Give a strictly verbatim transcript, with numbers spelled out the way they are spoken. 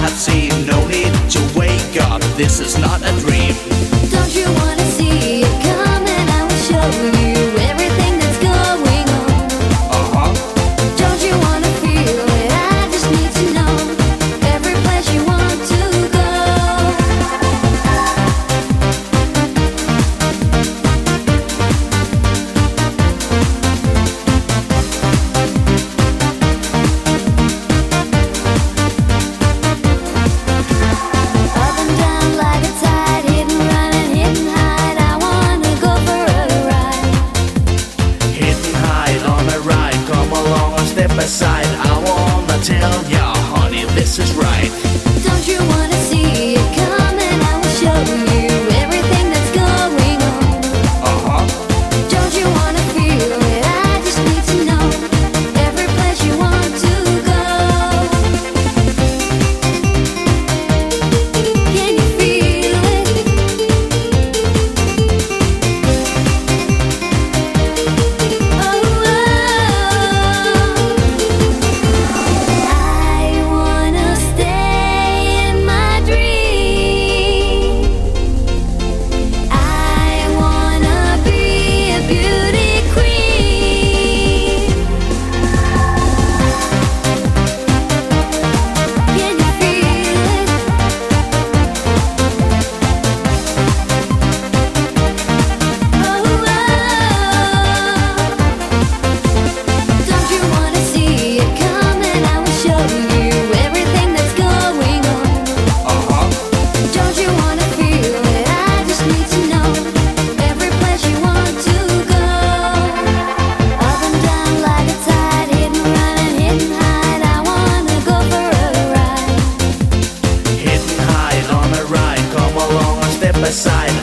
I've seen. No need to wake up, this is not a dream. Don't you wanna see it coming? I will show you everything that's going on. Uh-huh. Don't you wanna feel it? I just need to know every place you want to go. Up and down like a tide, hidden, running, hidden, hide. I wanna go for a ride. Hidden hide on the ride, come along and step aside. I wanna tell ya, honey, this is right. Don't you wanna see it coming? I will show you everything that's going on. Uh-huh. Don't you wanna feel it? I just need to know every place you want to go. Can you feel it? Oh, oh. I wanna stay in my dream. I wanna be a beauty queen. Can you feel it? Oh, oh. Don't you wanna see it coming? I will show you everything that's going on. Uh-huh. Don't you wanna feel it? I just need to know every place you want to go. Up and down like a tide, hidden, running, hidden, hide. I wanna go for a ride. Hidden hide on the ride, come along and step aside.